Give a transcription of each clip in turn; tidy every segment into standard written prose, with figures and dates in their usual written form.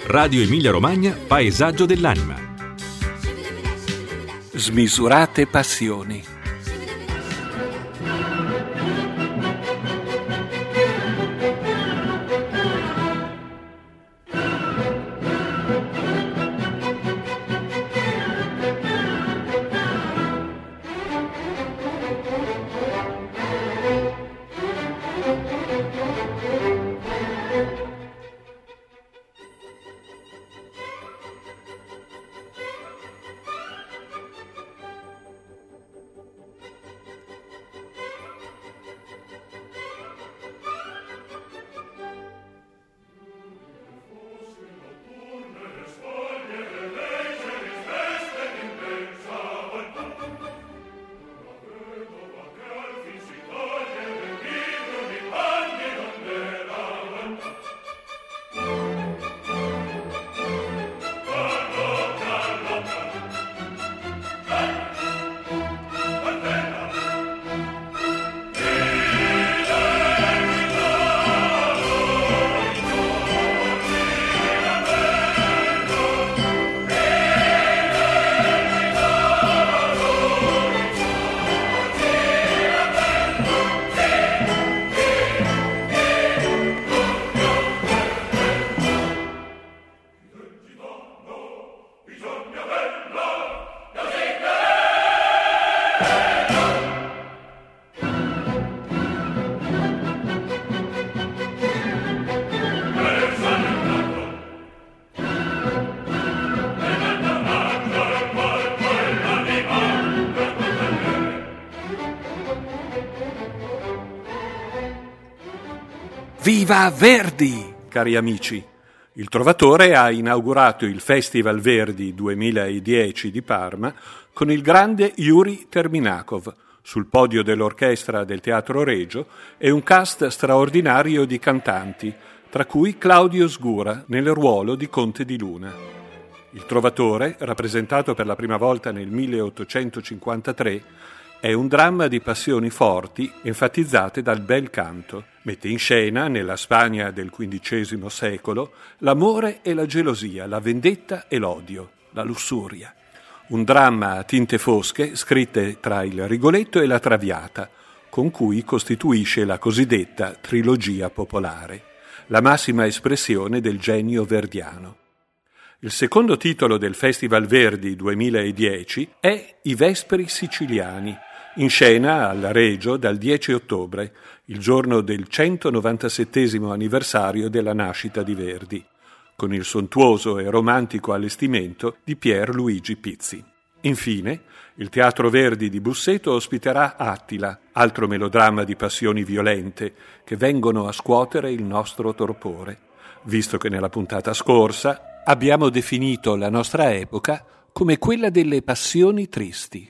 Radio Emilia Romagna, Paesaggio dell'anima. Smisurate passioni. Viva Verdi, cari amici! Il Trovatore ha inaugurato il Festival Verdi 2010 di Parma con il grande Yuri Terminakov sul podio dell'orchestra del Teatro Regio e un cast straordinario di cantanti, tra cui Claudio Sgura nel ruolo di Conte di Luna. Il Trovatore, rappresentato per la prima volta nel 1853, è un dramma di passioni forti enfatizzate dal bel canto. Mette in scena, nella Spagna del XV secolo, l'amore e la gelosia, la vendetta e l'odio, la lussuria. Un dramma a tinte fosche scritte tra il Rigoletto e la Traviata, con cui costituisce la cosiddetta trilogia popolare, la massima espressione del genio verdiano. Il secondo titolo del Festival Verdi 2010 è I Vespri Siciliani, in scena al Regio dal 10 ottobre, il giorno del 197° anniversario della nascita di Verdi, con il sontuoso e romantico allestimento di Pier Luigi Pizzi. Infine, il Teatro Verdi di Busseto ospiterà Attila, altro melodramma di passioni violente che vengono a scuotere il nostro torpore, visto che nella puntata scorsa abbiamo definito la nostra epoca come quella delle passioni tristi.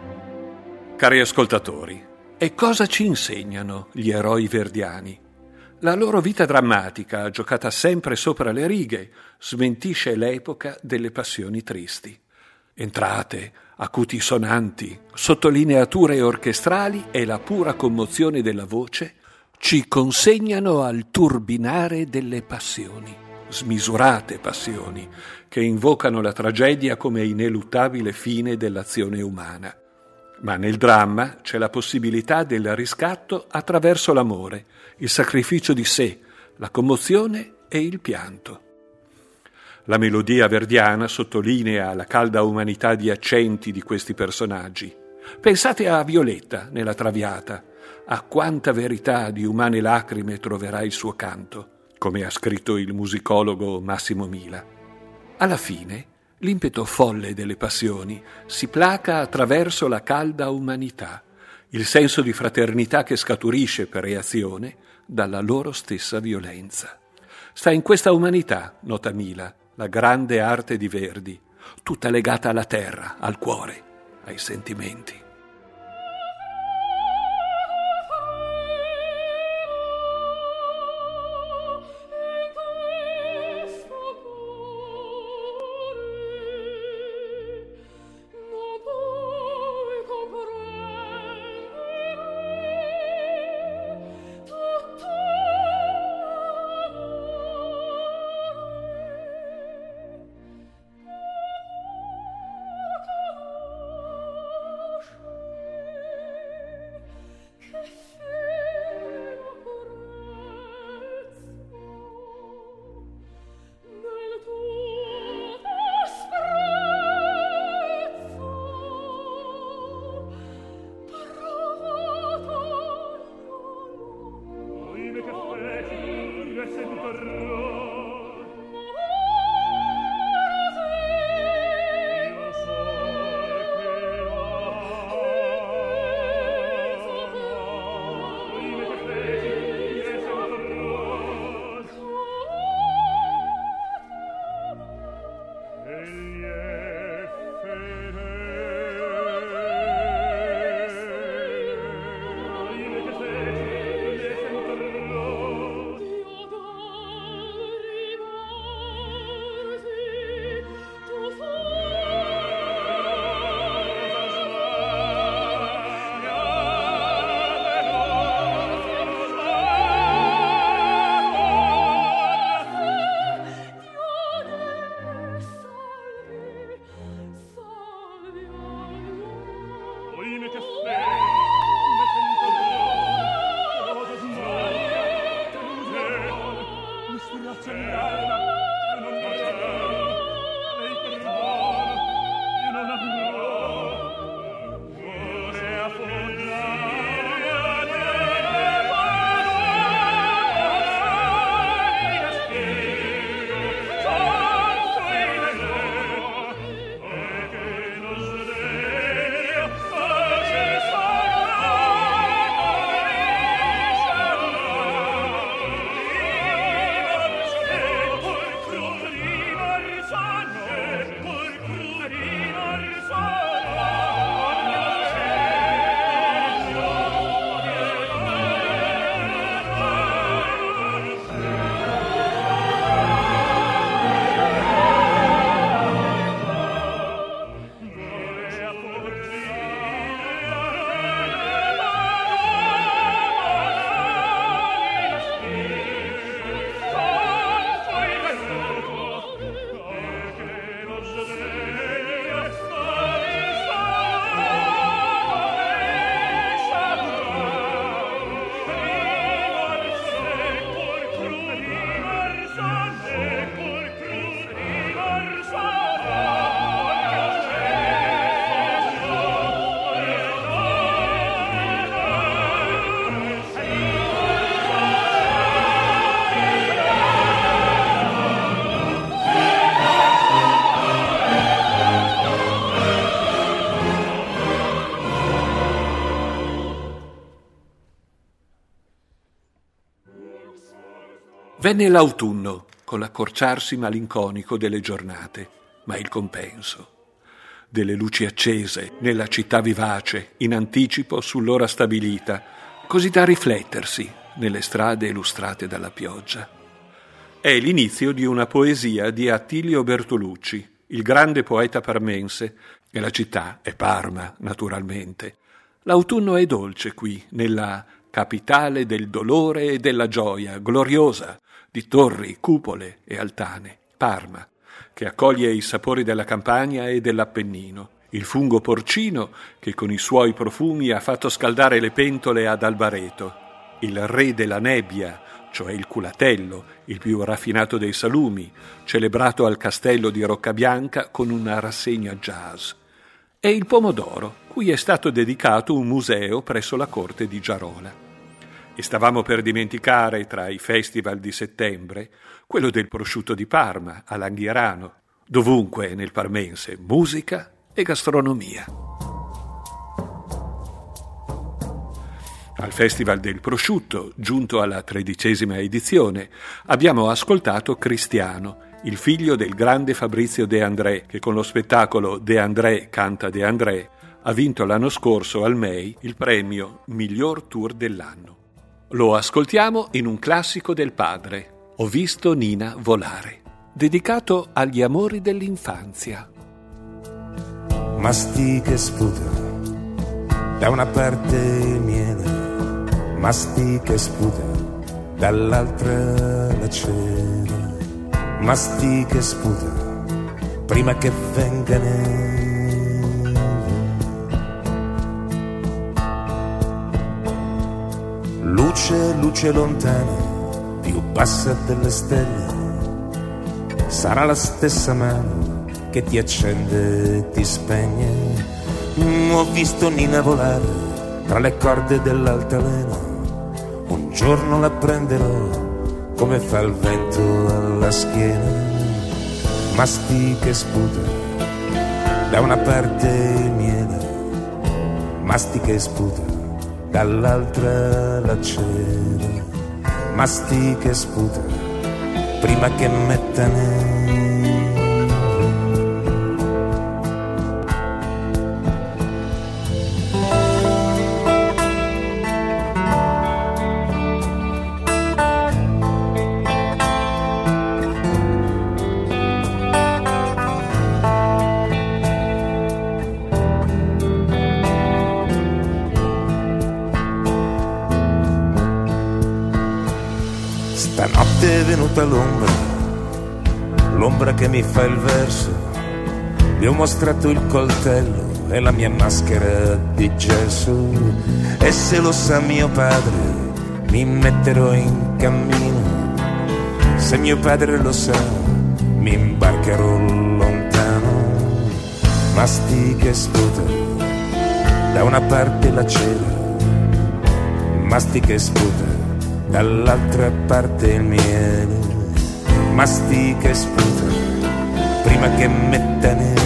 Cari ascoltatori, e cosa ci insegnano gli eroi verdiani? La loro vita drammatica, giocata sempre sopra le righe, smentisce l'epoca delle passioni tristi. Entrate, acuti sonanti, sottolineature orchestrali e la pura commozione della voce ci consegnano al turbinare delle passioni, smisurate passioni, che invocano la tragedia come ineluttabile fine dell'azione umana. Ma nel dramma c'è la possibilità del riscatto attraverso l'amore, il sacrificio di sé, la commozione e il pianto. La melodia verdiana sottolinea la calda umanità di accenti di questi personaggi. Pensate a Violetta nella Traviata, a quanta verità di umane lacrime troverà il suo canto, come ha scritto il musicologo Massimo Mila. Alla fine, l'impeto folle delle passioni si placa attraverso la calda umanità, il senso di fraternità che scaturisce per reazione dalla loro stessa violenza. Sta in questa umanità, nota Mila, la grande arte di Verdi, tutta legata alla terra, al cuore, ai sentimenti. Venne l'autunno, con l'accorciarsi malinconico delle giornate, ma il compenso. Delle luci accese, nella città vivace, in anticipo sull'ora stabilita, così da riflettersi, nelle strade lustrate dalla pioggia. È l'inizio di una poesia di Attilio Bertolucci, il grande poeta parmense, e la città è Parma, naturalmente. L'autunno è dolce qui, nella capitale del dolore e della gioia, gloriosa, di torri, cupole e altane, Parma, che accoglie i sapori della campagna e dell'Appennino, il fungo porcino che con i suoi profumi ha fatto scaldare le pentole ad Albareto, il re della nebbia, cioè il culatello, il più raffinato dei salumi, celebrato al castello di Roccabianca con una rassegna jazz, e il pomodoro, cui è stato dedicato un museo presso la corte di Giarola. E stavamo per dimenticare, tra i festival di settembre, quello del prosciutto di Parma, a Langhierano. Dovunque nel parmense musica e gastronomia. Al Festival del Prosciutto, giunto alla 13ª edizione, abbiamo ascoltato Cristiano, il figlio del grande Fabrizio De André, che con lo spettacolo De André canta De André ha vinto l'anno scorso al MEI il premio Miglior Tour dell'anno. Lo ascoltiamo in un classico del padre, Ho visto Nina volare, dedicato agli amori dell'infanzia. Mastica e sputa, da una parte il miele, mastica e sputa, dall'altra la cera, mastica e sputa, prima che venga neve. Luce, luce lontana, più bassa delle stelle, sarà la stessa mano che ti accende e ti spegne. Ho visto Nina volare tra le corde dell'altalena, un giorno la prenderò come fa il vento alla schiena. Mastica e sputa, da una parte il miele, mastica e sputa, dall'altra la cera, mastica e sputa, prima che metta neve. Stanotte è venuta l'ombra che mi fa il verso, gli ho mostrato il coltello e la mia maschera di gesso, e se lo sa mio padre mi metterò in cammino, se mio padre lo sa mi imbarcherò lontano. Mastica e sputa, da una parte la cera, mastica e sputa, dall'altra parte il miele, mastica e sputa, prima che metta neve.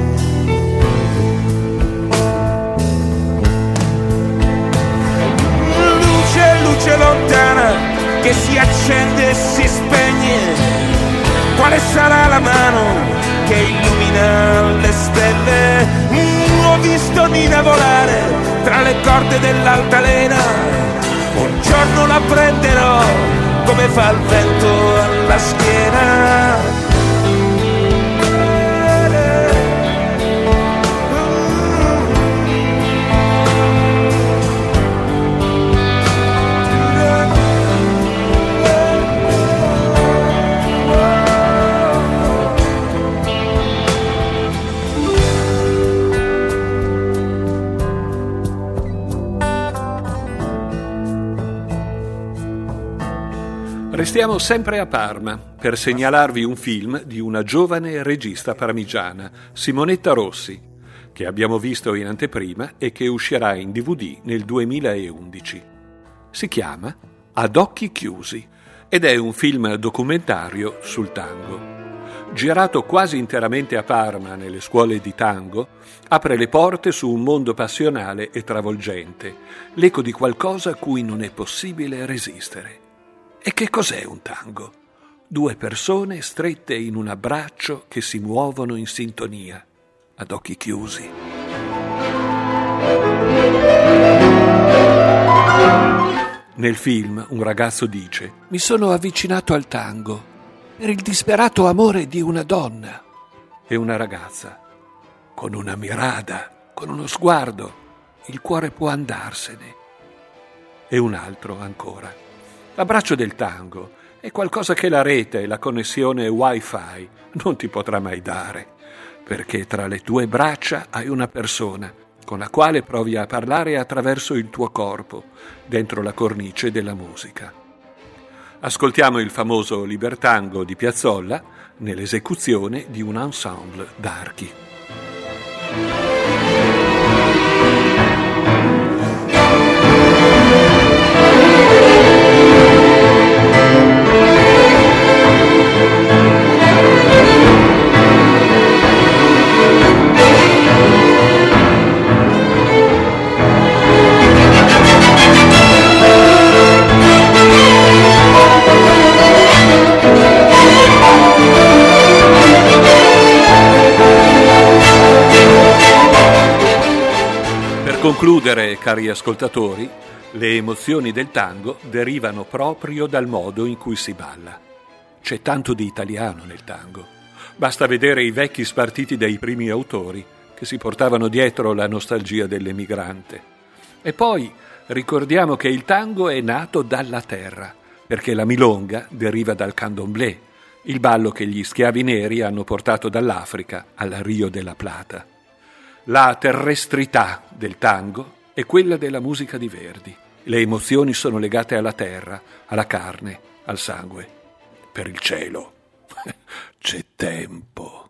Luce, luce lontana, che si accende e si spegne, quale sarà la mano che illumina le stelle? Ho visto Nina volare tra le corde dell'altalena, un giorno la prenderò come fa il vento alla schiena. Restiamo sempre a Parma per segnalarvi un film di una giovane regista parmigiana, Simonetta Rossi, che abbiamo visto in anteprima e che uscirà in DVD nel 2011. Si chiama Ad occhi chiusi ed è un film documentario sul tango. Girato quasi interamente a Parma nelle scuole di tango, apre le porte su un mondo passionale e travolgente, l'eco di qualcosa a cui non è possibile resistere. E che cos'è un tango? Due persone strette in un abbraccio che si muovono in sintonia, ad occhi chiusi. Nel film un ragazzo dice: «Mi sono avvicinato al tango per il disperato amore di una donna». E una ragazza: «Con una mirada, con uno sguardo, il cuore può andarsene». E un altro ancora: «L'abbraccio del tango è qualcosa che la rete e la connessione Wi-Fi non ti potrà mai dare, perché tra le tue braccia hai una persona con la quale provi a parlare attraverso il tuo corpo, dentro la cornice della musica». Ascoltiamo il famoso Libertango di Piazzolla nell'esecuzione di un ensemble d'archi. Concludere, cari ascoltatori, le emozioni del tango derivano proprio dal modo in cui si balla. C'è tanto di italiano nel tango. Basta vedere i vecchi spartiti dei primi autori che si portavano dietro la nostalgia dell'emigrante. E poi ricordiamo che il tango è nato dalla terra, perché la milonga deriva dal candomblé, il ballo che gli schiavi neri hanno portato dall'Africa al Rio della Plata. La terrestrità del tango è quella della musica di Verdi. Le emozioni sono legate alla terra, alla carne, al sangue. Per il cielo c'è tempo.